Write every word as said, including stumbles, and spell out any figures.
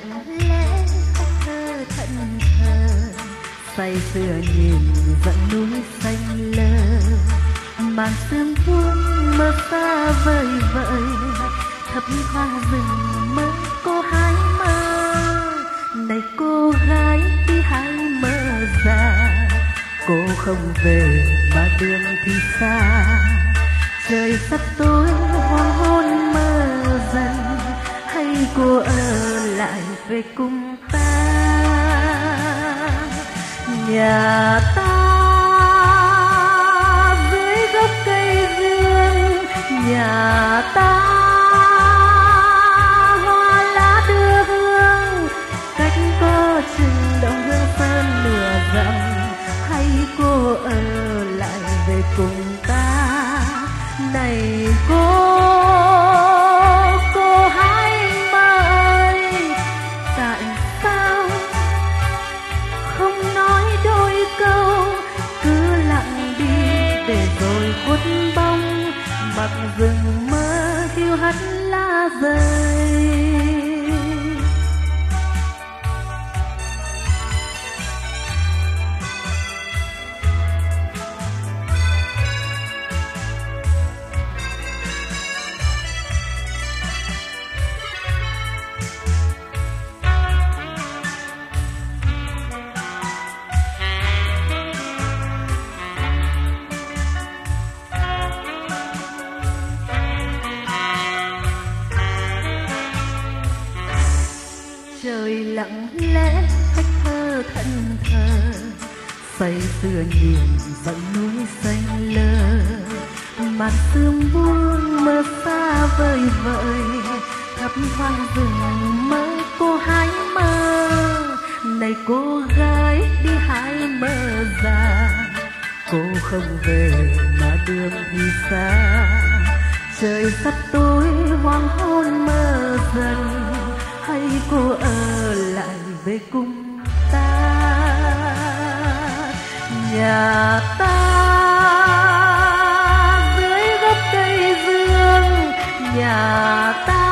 lặng lẽ thơ thẫn thờ, say sưa nhìn dặn núi xanh lơ, màn sương buông mơ xa vời vợi, thấp hoa rừng mơ cô hái mơ. Này cô gái đi hái mơ già, cô không về mà đường thì xa. Trời sắp tối hoàng hôn mơ dần, hay cô ở lại về cùng ta. Nhà ta dưới gốc cây dương, nhà ta hoa lá đưa hương, cách có chừng đồng hương sơn nửa dặm, hay cô ở lại về cùng ta. Này cô, cô hái mơ ơi, tại sao không nói đôi câu, cứ lặng đi để rồi khuất bóng, mặc rừng mơ hiu hắt lá rơi. Trời lặng lẽ cách thơ thẫn thờ, say sưa nhìn dặn núi xanh lơ, màn sương buông mơ xa vời vợi, thấp hoa rừng mơ cô hái mơ. Này cô gái đi hái mơ già, cô không về mà đường thì xa. Trời sắp tối hoàng hôn mơ dần, hay cô ở lại về cùng ta. Nhà ta dưới gốc cây dương, nhà ta